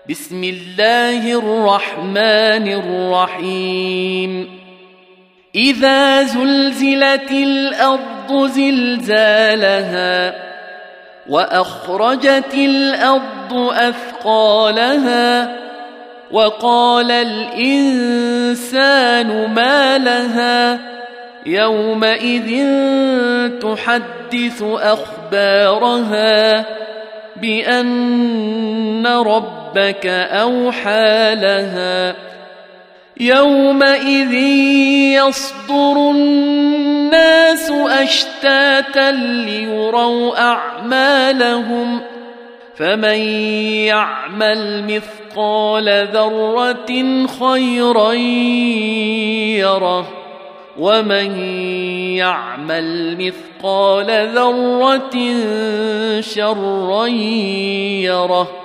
بسم الله الرحمن الرحيم إذا زلزلت الأرض زلزالها وأخرجت الأرض أثقالها وقال الإنسان ما لها يومئذ تحدث أخبارها بأن ربك أوحى لها يومئذ يصدر الناس أشتاتا ليروا أعمالهم فمن يعمل مثقال ذرة خيرا يره ومن يعمل مثقال ذرة شرا يره